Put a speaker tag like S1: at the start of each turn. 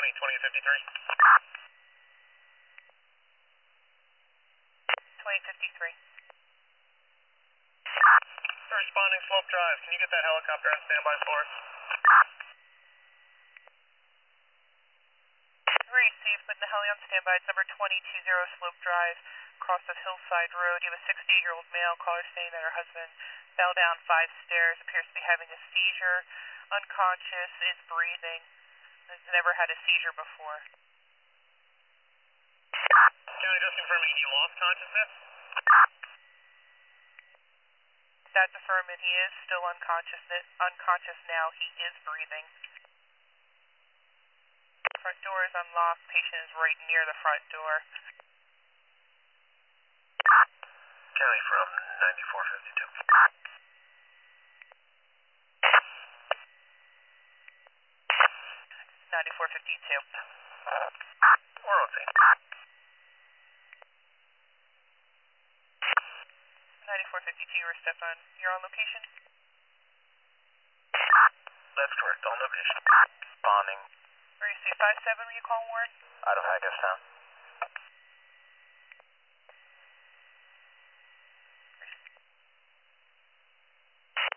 S1: responding 2053.
S2: 2053.
S1: Responding Slope Drive. Can you get that helicopter on standby for us?
S2: Received, putting the heli on standby. It's number 220 Slope Drive, across of Hillside Road. You have a 68-year-old male caller saying that her husband fell down 5 stairs, appears to be having a seizure, unconscious, is breathing, has never had a seizure before.
S1: County, just confirming he lost consciousness?
S2: That's affirming he is still unconscious now. He is breathing. Front door is unlocked. Patient is right near the front door.
S1: County from 9452.
S2: 9452.
S1: We're on scene.
S2: 9452, you're Stefan. You're on location?
S1: That's correct, on location. Responding.
S2: Are you C57 when you call Warren?
S1: Out of Hagerstown.